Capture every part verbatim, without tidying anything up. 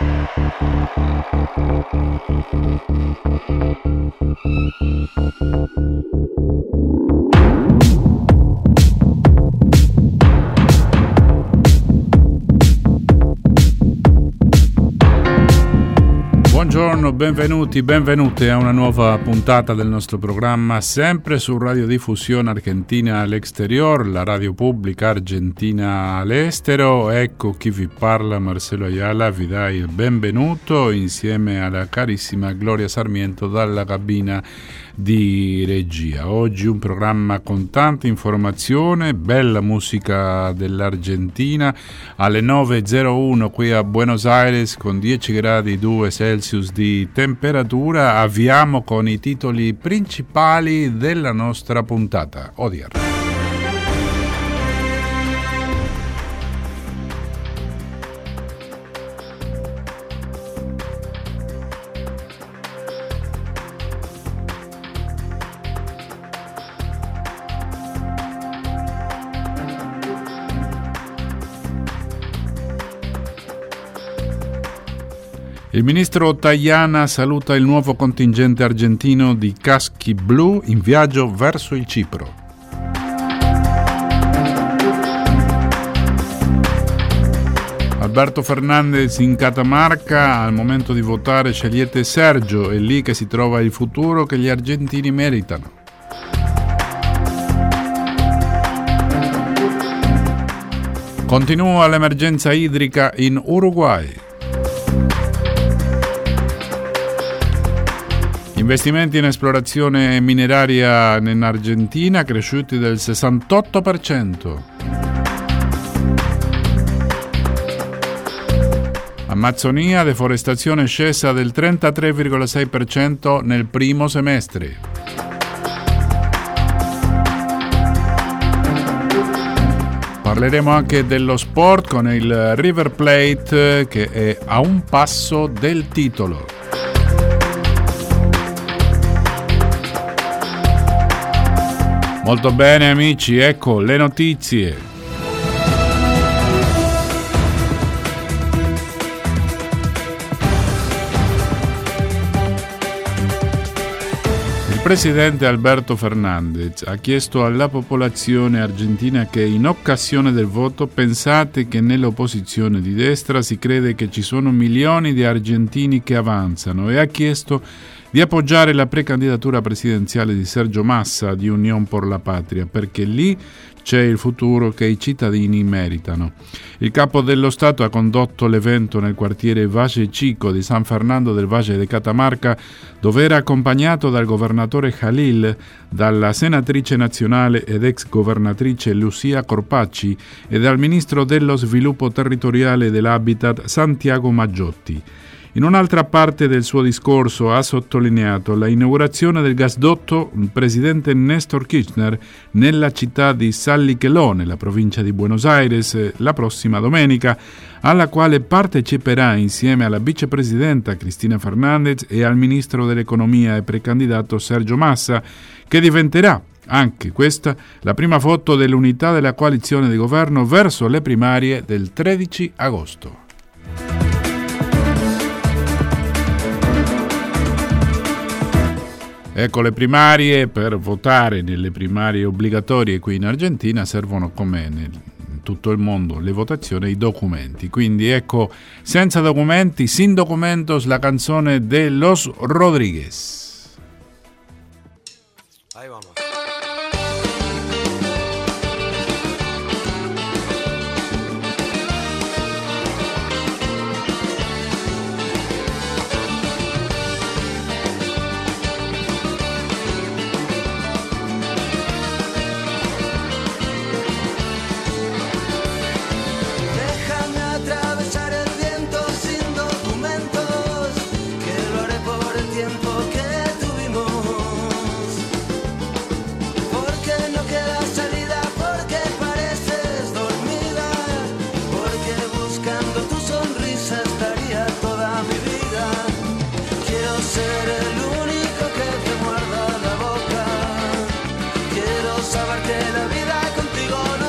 Buongiorno, benvenuti, benvenute a una nuova puntata del nostro programma, sempre su Radiodiffusione Argentina all'Exterior, la radio pubblica argentina all'estero. Ecco chi vi parla, Marcelo Ayala, vi dà il benvenuto insieme alla carissima Gloria Sarmiento dalla cabina di regia. Oggi un programma con tanta informazione, bella musica dell'Argentina. Alle nove e zero uno qui a Buenos Aires con dieci gradi due Celsius di temperatura avviamo con i titoli principali della nostra puntata odierna. Il ministro Tajana saluta il nuovo contingente argentino di caschi blu in viaggio verso il Cipro. Alberto Fernandez in Catamarca, al momento di votare scegliete Sergio, è lì che si trova il futuro che gli argentini meritano. Continua l'emergenza idrica in Uruguay. Investimenti in esplorazione mineraria in Argentina cresciuti del sessantotto per cento. Amazzonia, deforestazione scesa del trentatré virgola sei per cento nel primo semestre. Parleremo anche dello sport con il River Plate che è a un passo del titolo. Molto bene amici, ecco le notizie. Il presidente Alberto Fernandez ha chiesto alla popolazione argentina che in occasione del voto pensate che nell'opposizione di destra si crede che ci sono milioni di argentini che avanzano e ha chiesto di appoggiare la precandidatura presidenziale di Sergio Massa di Unión por la Patria, perché lì c'è il futuro che i cittadini meritano. Il capo dello Stato ha condotto l'evento nel quartiere Valle Chico di San Fernando del Valle de Catamarca, dove era accompagnato dal governatore Jalil, dalla senatrice nazionale ed ex governatrice Lucia Corpacci e dal ministro dello sviluppo territoriale e dell'Habitat Santiago Maggiotti. In un'altra parte del suo discorso ha sottolineato la inaugurazione del gasdotto il presidente Néstor Kirchner nella città di San Miguel, nella provincia di Buenos Aires, la prossima domenica, alla quale parteciperà insieme alla vicepresidenta Cristina Fernández e al ministro dell'economia e precandidato Sergio Massa, che diventerà anche questa la prima foto dell'unità della coalizione di governo verso le primarie del tredici agosto. Ecco, le primarie, per votare nelle primarie obbligatorie qui in Argentina servono, come in tutto il mondo, le votazioni e i documenti. Quindi ecco, senza documenti, sin documentos, la canzone de Los Rodríguez. Ahí vamos.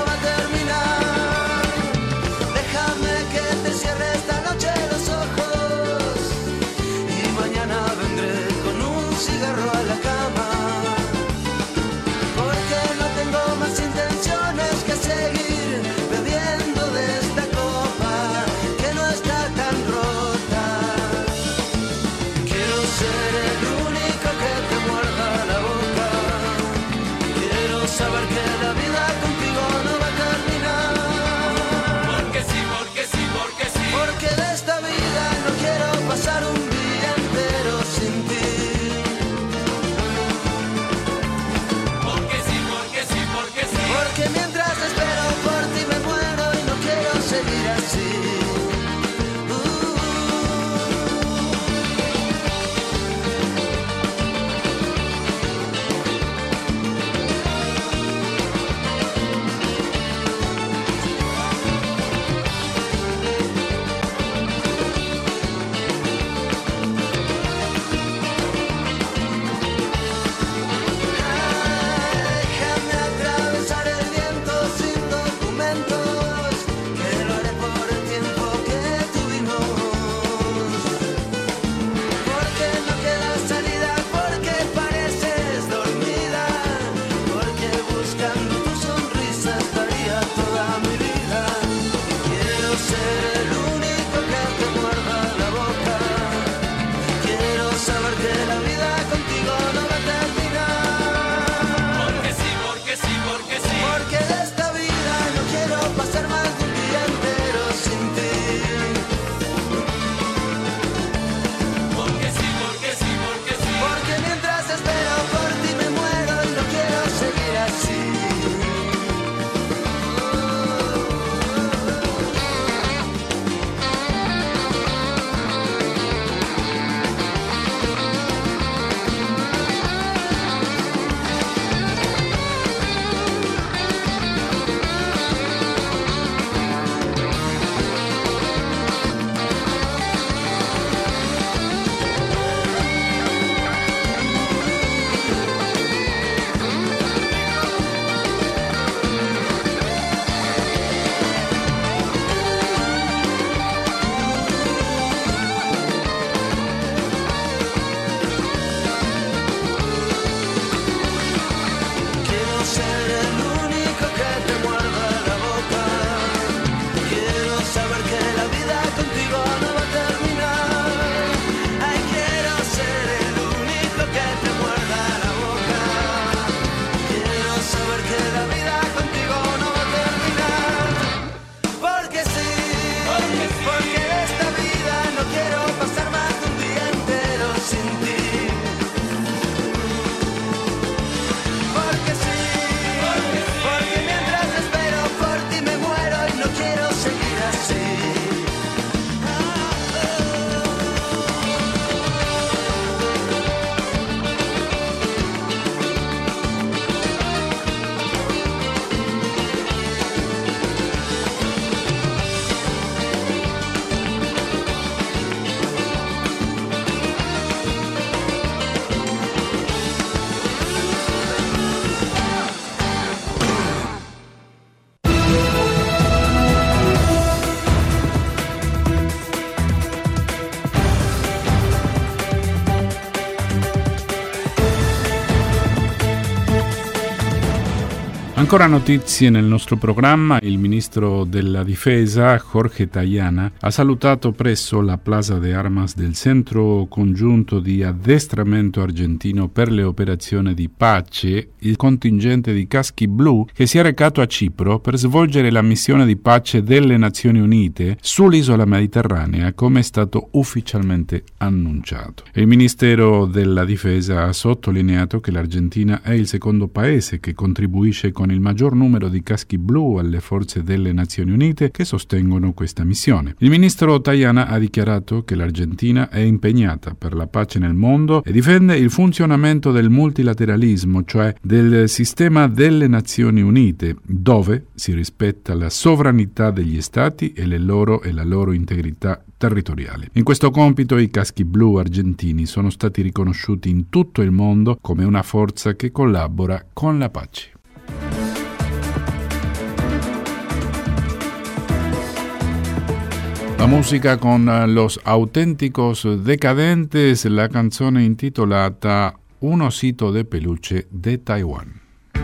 Déjame que te cierre esta noche los ojos. Ancora notizie nel nostro programma. Il ministro della difesa, Jorge Tayana, ha salutato presso la Plaza de Armas del Centro Congiunto di Addestramento Argentino per le operazioni di pace il contingente di caschi blu che si è recato a Cipro per svolgere la missione di pace delle Nazioni Unite sull'isola mediterranea, come è stato ufficialmente annunciato. Il Ministero della Difesa ha sottolineato che l'Argentina è il secondo paese che contribuisce con il maggior numero di caschi blu alle forze delle Nazioni Unite che sostengono questa missione. Il ministro Tayana ha dichiarato che l'Argentina è impegnata per la pace nel mondo e difende il funzionamento del multilateralismo, cioè del sistema delle Nazioni Unite, dove si rispetta la sovranità degli Stati e le loro e la loro integrità territoriale. In questo compito i caschi blu argentini sono stati riconosciuti in tutto il mondo come una forza che collabora con la pace. La musica con Los Auténticos Decadentes, la canzone intitolata Un osito de peluche de Taiwán.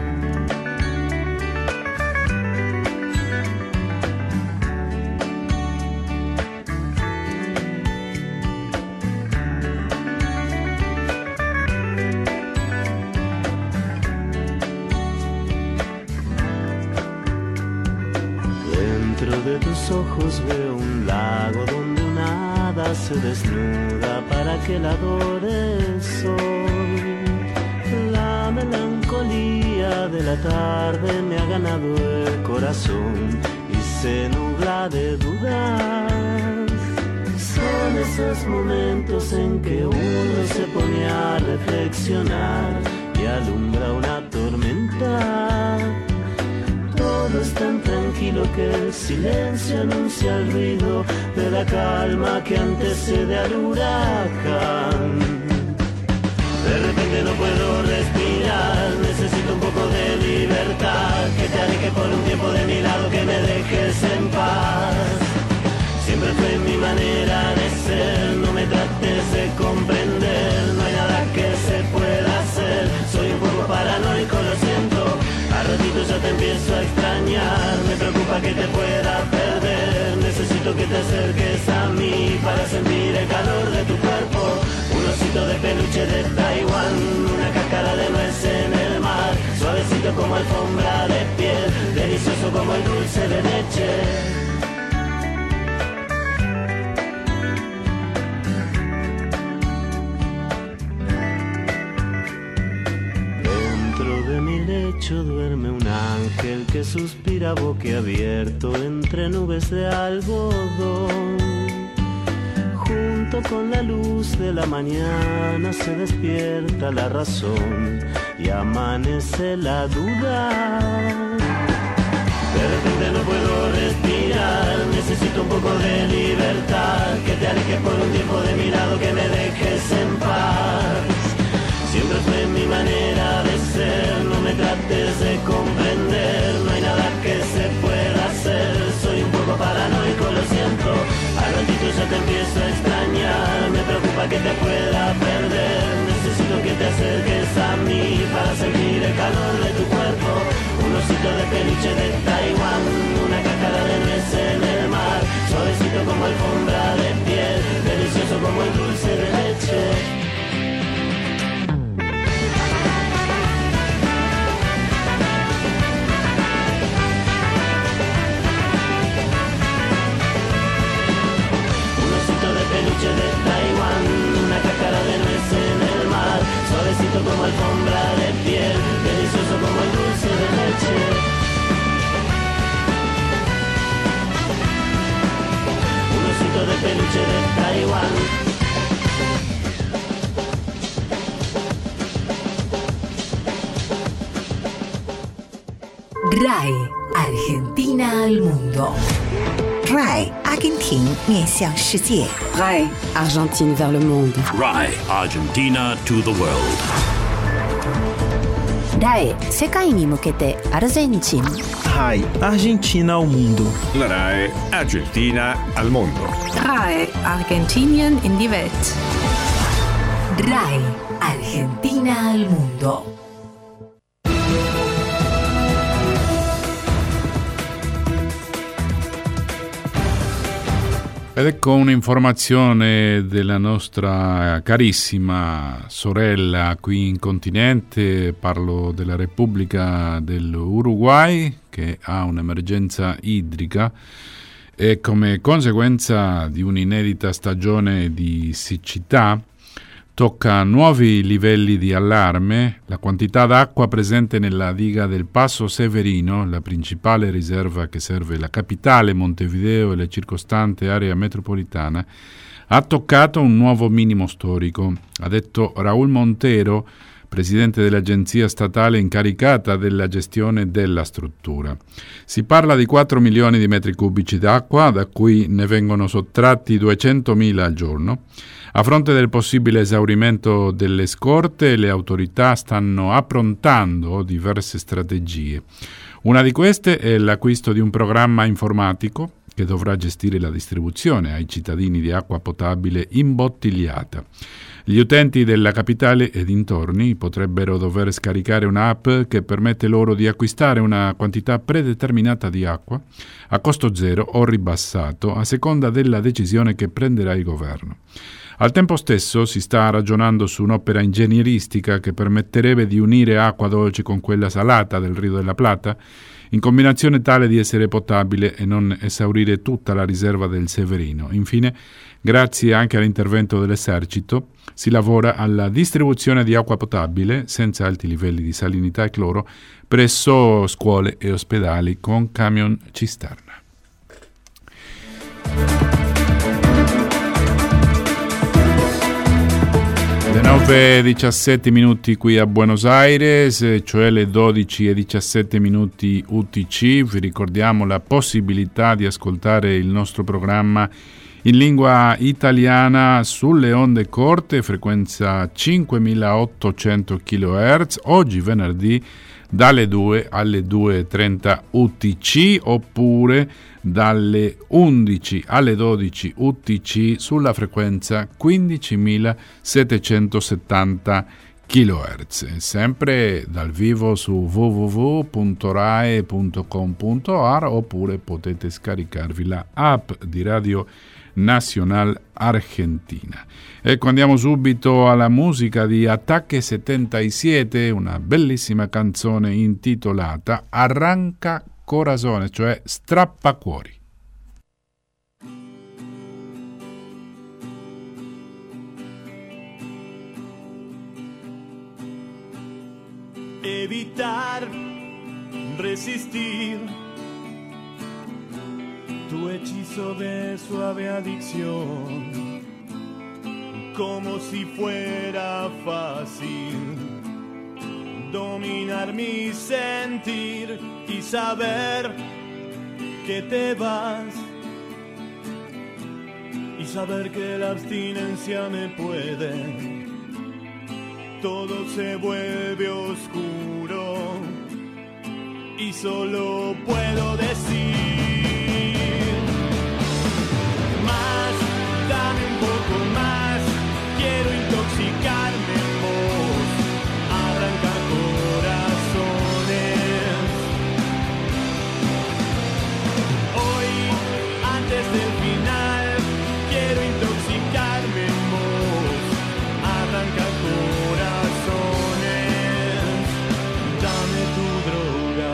De tus ojos veo un lago donde una hada se desnuda para que la adore el sol. La melancolía de la tarde me ha ganado el corazón y se nubla de dudas. Son esos momentos en que uno se pone a reflexionar y alumbra una tormenta. Todo es tan tranquilo que el silencio anuncia el ruido de la calma que antecede al huracán. De repente no puedo respirar, necesito un poco de libertad, que te aleje por un tiempo de mi lado, que me dejes en paz. Siempre fue mi manera de ser, no me trates de comprender, no hay nada que se pueda hacer, soy un poco paranoico, lo siento. A ratito ya te empiezo a extrañar, me preocupa que te pueda perder. Necesito que te acerques a mí para sentir el calor de tu cuerpo. Un osito de peluche de Taiwán, una cáscara de nuez en el mar, suavecito como alfombra de piel, delicioso como el dulce de leche. Duerme un ángel que suspira boquiabierto entre nubes de algodón. Junto con la luz de la mañana se despierta la razón y amanece la duda. De repente no puedo respirar, necesito un poco de libertad, que te alejes por un tiempo de mi lado, que me dejes en paz. Siempre fue mi manera de ser, no me trates de comprender, no hay nada que se pueda hacer, soy un poco paranoico, lo siento. Al ratito ya te empiezo a extrañar, me preocupa que te pueda perder. Necesito que te acerques a mí para sentir el calor de tu cuerpo. Un osito de peluche de Taiwán, una cáscara de nuez en el mar, suavecito como alfombra de piel, delicioso como el dulce de leche. Peluche de Taiwán, una cáscara de nuez en el mar, suavecito como alfombra de piel, delicioso como el dulce de leche. Un osito de peluche de Taiwán. R A E Argentina al mundo. R A E Argentina 面向世界 R A E Argentine vers le monde. R A E Argentina to the world. R A E 世界に向けてアルゼンチン。 R A E Argentina ao mundo. La R A E Argentina al mundo. R A E Argentinien in die Welt. R A E Argentina al mundo. Ed ecco un'informazione della nostra carissima sorella qui in continente, parlo della Repubblica dell'Uruguay che ha un'emergenza idrica e come conseguenza di un'inedita stagione di siccità tocca nuovi livelli di allarme. La quantità d'acqua presente nella diga del Passo Severino, la principale riserva che serve la capitale Montevideo e la circostante area metropolitana, ha toccato un nuovo minimo storico, ha detto Raúl Montero, presidente dell'agenzia statale incaricata della gestione della struttura. Si parla di quattro milioni di metri cubici d'acqua, da cui ne vengono sottratti duecentomila al giorno. A fronte del possibile esaurimento delle scorte, le autorità stanno approntando diverse strategie. Una di queste è l'acquisto di un programma informatico che dovrà gestire la distribuzione ai cittadini di acqua potabile imbottigliata. Gli utenti della capitale e dintorni potrebbero dover scaricare un'app che permette loro di acquistare una quantità predeterminata di acqua a costo zero o ribassato a seconda della decisione che prenderà il governo. Al tempo stesso si sta ragionando su un'opera ingegneristica che permetterebbe di unire acqua dolce con quella salata del Rio della Plata, in combinazione tale di essere potabile e non esaurire tutta la riserva del Severino. Infine, grazie anche all'intervento dell'esercito, si lavora alla distribuzione di acqua potabile senza alti livelli di salinità e cloro presso scuole e ospedali con camion cisterna. Le nove e diciassette minuti qui a Buenos Aires, cioè le dodici e diciassette minuti U T C. Vi ricordiamo la possibilità di ascoltare il nostro programma in lingua italiana sulle onde corte, frequenza cinquemilaottocento chilohertz, oggi venerdì dalle due alle due e trenta U T C, oppure dalle undici alle dodici U T C sulla frequenza quindicimilasettecentosettanta chilohertz. Sempre dal vivo su w w w punto rai punto com punto a r, oppure potete scaricarvi la app di Radio Nacional Argentina. Ecco, andiamo subito alla musica di Ataque settantasette, una bellissima canzone intitolata Arranca Corazone, cioè Strappacuori. Evitar, resistir tu hechizo de suave adicción, como si fuera fácil dominar mi sentir y saber que te vas, y saber que la abstinencia me puede. Todo se vuelve oscuro y solo puedo decir más, dame un poco más, quiero intoxicarme en vos, arranca corazones. Hoy, antes del final, quiero intoxicarme en vos, arranca corazones, dame tu droga.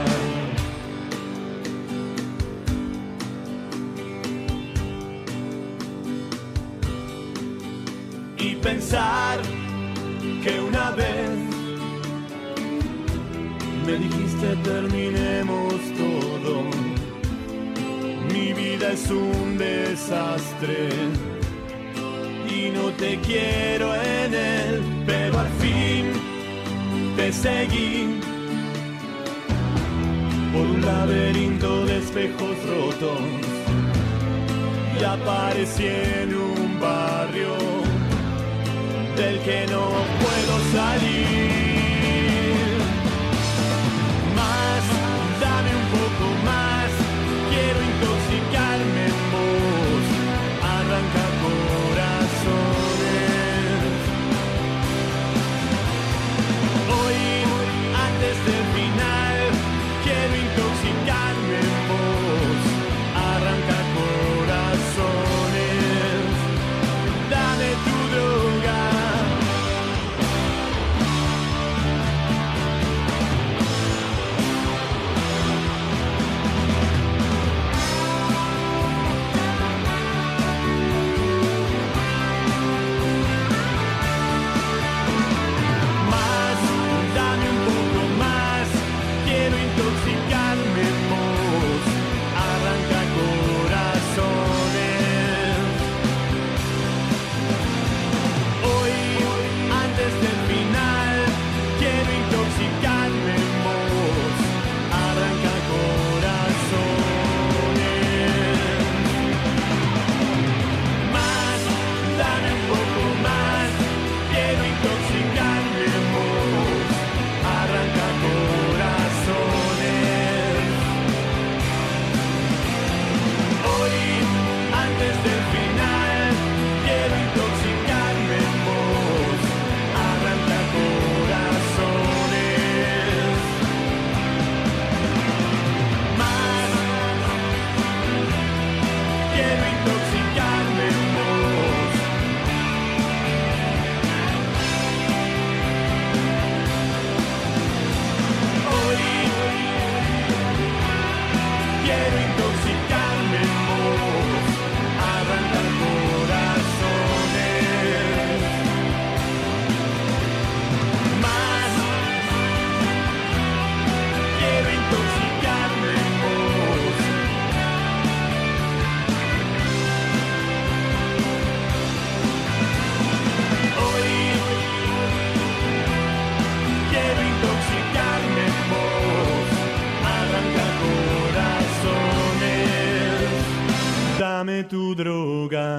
Y pensar que una vez me dijiste terminemos todo, mi vida es un desastre y no te quiero en él, pero al fin te seguí por un laberinto de espejos rotos y aparecí en un barrio del que no puedo salir. Más, dame un poco más, quiero intoxicarme en vos, arranca corazones. Hoy, antes del final, quiero intoxicarme en vos, arranca corazones.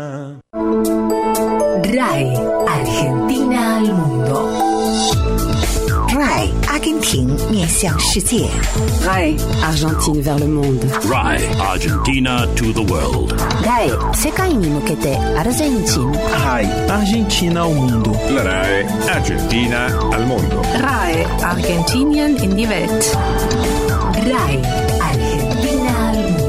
Argentina. RAI, Argentina al mundo. RAI 阿根廷面向世界。 RAI Argentine vers le monde. RAI Argentina to the world. RAI 世界に向けてアルゼンチン。 RAI Argentina ao mundo. La RAI Argentina al mondo. RAI Argentinien in die Welt. RAI, Argentina al mundo.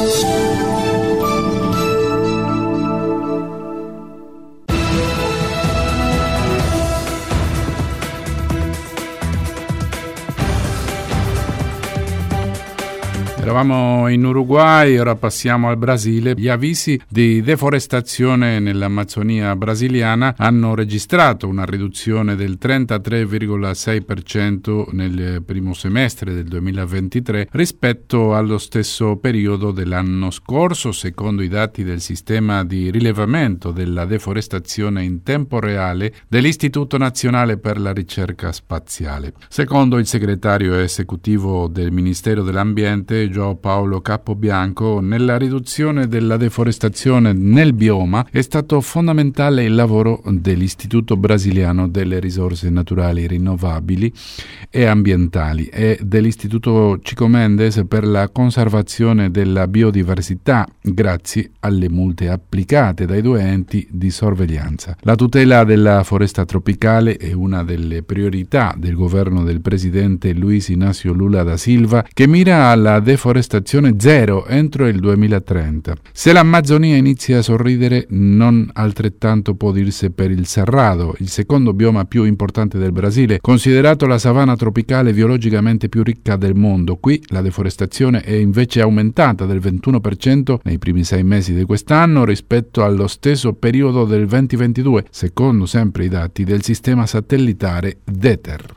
Eravamo in Uruguay, ora passiamo al Brasile. Gli avvisi di deforestazione nell'Amazzonia brasiliana hanno registrato una riduzione del trentatré virgola sei per cento nel primo semestre del duemilaventitré rispetto allo stesso periodo dell'anno scorso, secondo i dati del sistema di rilevamento della deforestazione in tempo reale dell'Istituto Nazionale per la Ricerca Spaziale. Secondo il segretario esecutivo del Ministero dell'Ambiente, João Paulo Capobianco, nella riduzione della deforestazione nel bioma è stato fondamentale il lavoro dell'Istituto Brasiliano delle Risorse Naturali Rinnovabili e Ambientali e dell'Istituto Chico Mendes per la conservazione della biodiversità, grazie alle multe applicate dai due enti di sorveglianza. La tutela della foresta tropicale è una delle priorità del governo del presidente Luiz Inácio Lula da Silva, che mira alla deforestazione zero entro il duemilatrenta. Se l'Amazzonia inizia a sorridere, non altrettanto può dirsi per il Cerrado, il secondo bioma più importante del Brasile, considerato la savana tropicale biologicamente più ricca del mondo. Qui la deforestazione è invece aumentata del ventuno per cento nei primi sei mesi di quest'anno rispetto allo stesso periodo del duemilaventidue, secondo sempre i dati del sistema satellitare DETER.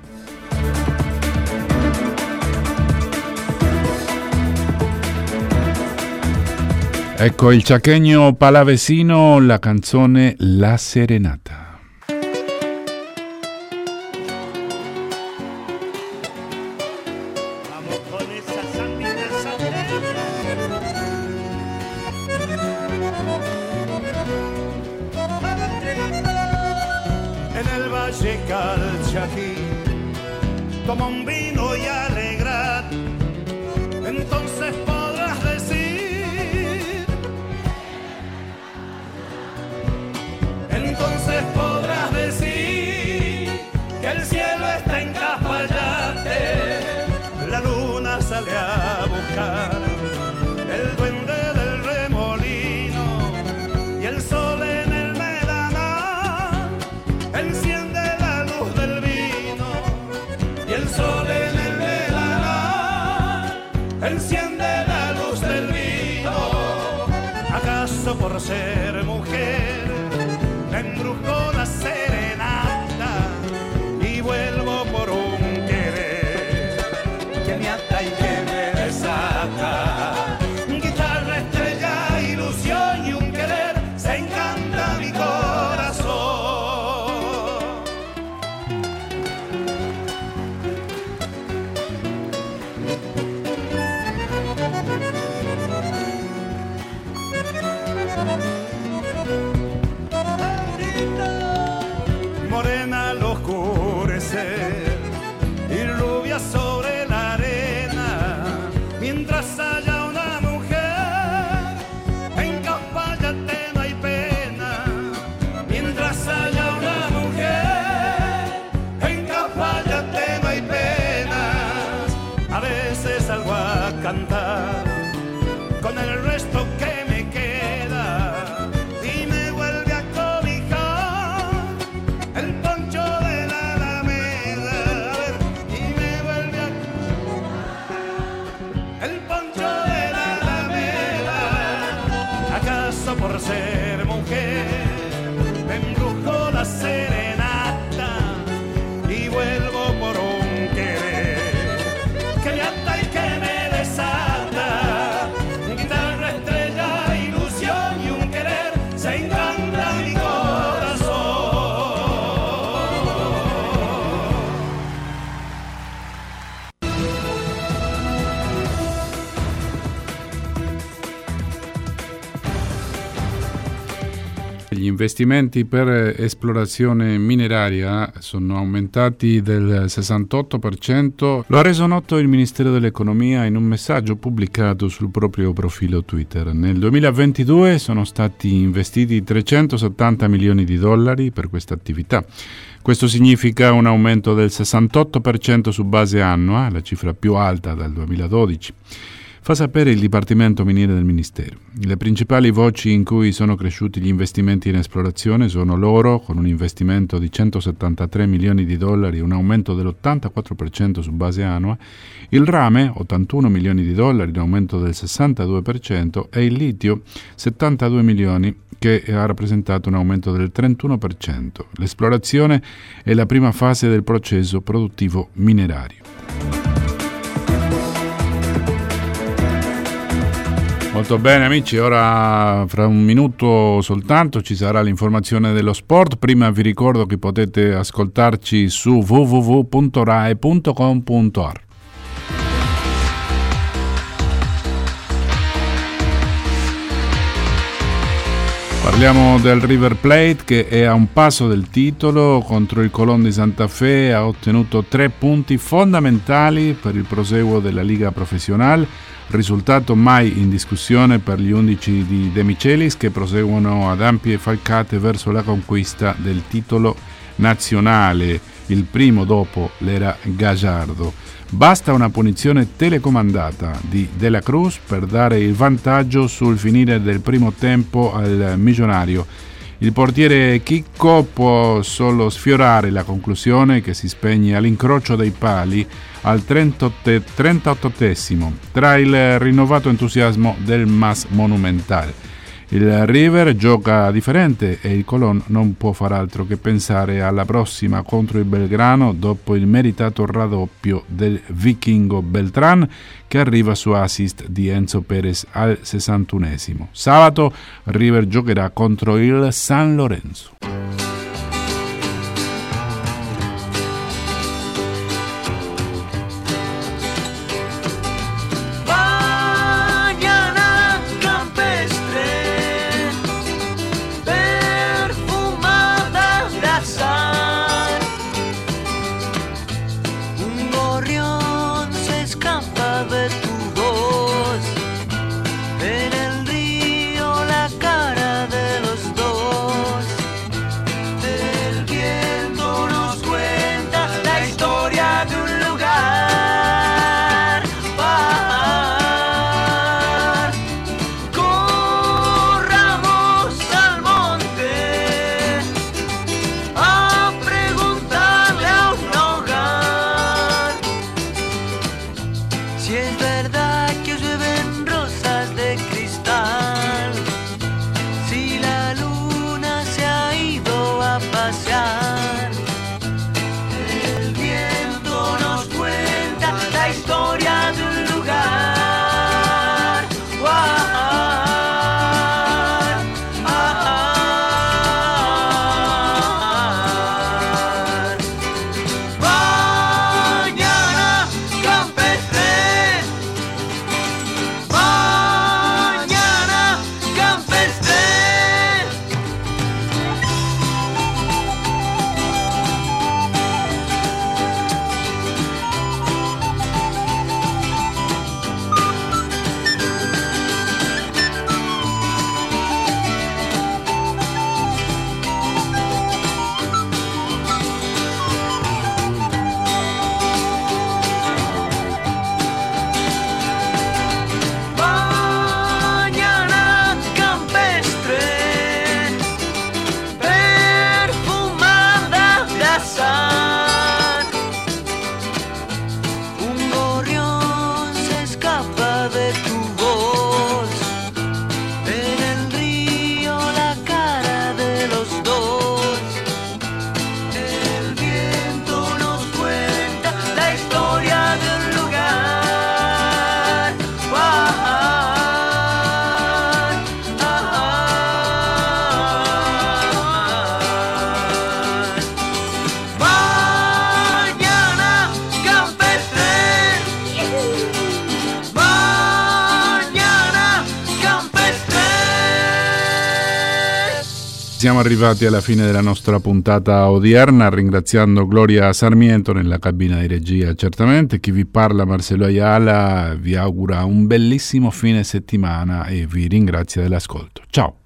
Ecco il ciacchegno palavecino, la canzone La Serenata. En el valle Calchaquí, toma un vino y alegrar, entonces podrás decir, entonces podrás decir que el cielo está en Cafayate, la luna sale a buscar el duende del remolino y el sol en el Medana enciende la luz del vino y el sol en el Medana enciende la luz del vino. ¿Acaso por ser mujer me embrujó la serenata y vuelvo por un querer que me ata y que me desata? Guitarra, estrella, ilusión y un querer se encanta mi corazón. Morena al oscurecer y rubia sobre la arena, mientras haya una mujer en Cafayate no hay pena. Mientras haya una mujer en Cafayate no hay penas. A veces salgo a cantar con el resto que me queda y me vuelve a cobijar el poncho de la Alameda. A ver, y me vuelve a el poncho de la Alameda. ¿Acaso por ser mujer me embrujó la serenata y vuelvo por un querer que me ata y que me desata? Guitarra, estrella, ilusión y un querer se encanta mi corazón. Gli investimenti per esplorazione mineraria sono aumentati del sessantotto per cento, lo ha reso noto il Ministero dell'Economia in un messaggio pubblicato sul proprio profilo Twitter. Nel duemilaventidue sono stati investiti trecentosettanta milioni di dollari per questa attività. Questo significa un aumento del sessantotto per cento su base annua, la cifra più alta dal duemiladodici. Fa sapere il Dipartimento Miniere del Ministero. Le principali voci in cui sono cresciuti gli investimenti in esplorazione sono l'oro, con un investimento di centosettantatré milioni di dollari, un aumento dell'ottantaquattro per cento su base annua, il rame, ottantuno milioni di dollari, un aumento del sessantadue per cento, e il litio, settantadue milioni, che ha rappresentato un aumento del trentuno per cento. L'esplorazione è la prima fase del processo produttivo minerario. Molto bene amici, ora fra un minuto soltanto ci sarà l'informazione dello sport. Prima vi ricordo che potete ascoltarci su w w w punto rai punto com punto a r. Parliamo del River Plate che è a un passo del titolo. Contro il Colón di Santa Fe ha ottenuto tre punti fondamentali per il proseguo della Liga Professionale. Risultato mai in discussione per gli undici di De Michelis, che proseguono ad ampie falcate verso la conquista del titolo nazionale, il primo dopo l'era Gallardo. Basta una punizione telecomandata di De la Cruz per dare il vantaggio sul finire del primo tempo al Millonario. Il portiere Chicco può solo sfiorare la conclusione, che si spegne all'incrocio dei pali al trentaottesimo, tra il rinnovato entusiasmo del Mas Monumental. Il River gioca differente e il Colón non può far altro che pensare alla prossima contro il Belgrano dopo il meritato raddoppio del vichingo Beltrán, che arriva su assist di Enzo Perez al sessantunesimo. Sabato River giocherà contro il San Lorenzo. siamo arrivati alla fine della nostra puntata odierna, ringraziando Gloria Sarmiento nella cabina di regia. Certamente chi vi parla, Marcelo Ayala, vi augura un bellissimo fine settimana e vi ringrazia dell'ascolto. Ciao!